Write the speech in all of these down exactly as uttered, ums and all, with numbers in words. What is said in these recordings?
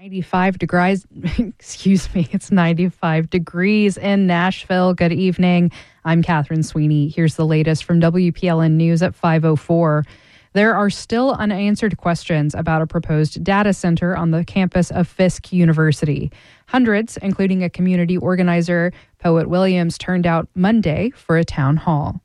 ninety-five degrees, excuse me, it's ninety-five degrees in Nashville. Good evening. I'm Catherine Sweeney. Here's the latest from W P L N News at five oh four. There are still unanswered questions about a proposed data center on the campus of Fisk University. Hundreds, including a community organizer, Poet Williams, turned out Monday for a town hall.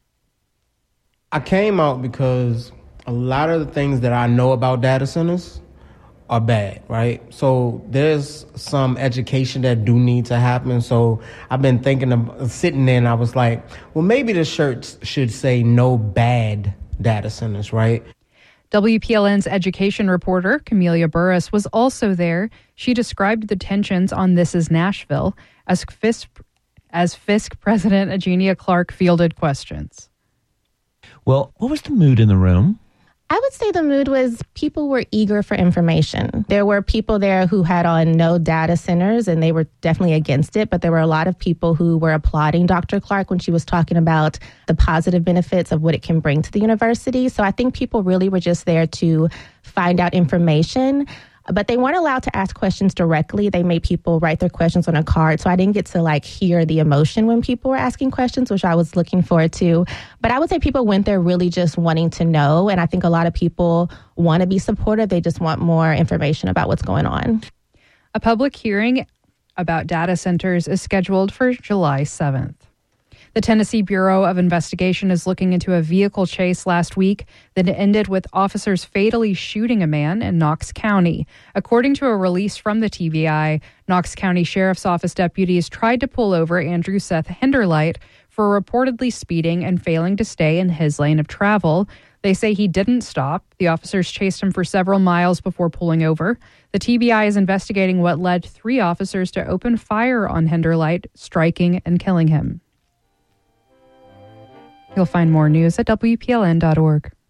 I came out because a lot of the things that I know about data centers are bad, right? So there's some education that do need to happen. So I've been thinking of sitting there and I was like, well, maybe the shirts should say no bad data centers, right? W P L N's education reporter, Camelia Burris, was also there. She described the tensions on This Is Nashville as Fisk, as Fisk President Eugenia Clark fielded questions. Well, what was the mood in the room? I would say the mood was people were eager for information. There were people there who had on no data centers, and they were definitely against it. But there were a lot of people who were applauding Doctor Clark when she was talking about the positive benefits of what it can bring to the university. So I think people really were just there to find out information. But they weren't allowed to ask questions directly. They made people write their questions on a card. So I didn't get to like hear the emotion when people were asking questions, which I was looking forward to. But I would say people went there really just wanting to know. And I think a lot of people want to be supportive. They just want more information about what's going on. A public hearing about data centers is scheduled for July seventh. The Tennessee Bureau of Investigation is looking into a vehicle chase last week that ended with officers fatally shooting a man in Knox County. According to a release from the T B I, Knox County Sheriff's Office deputies tried to pull over Andrew Seth Hinderlight for reportedly speeding and failing to stay in his lane of travel. They say he didn't stop. The officers chased him for several miles before pulling over. The T B I is investigating what led three officers to open fire on Hinderlight, striking and killing him. You'll find more news at W P L N dot org.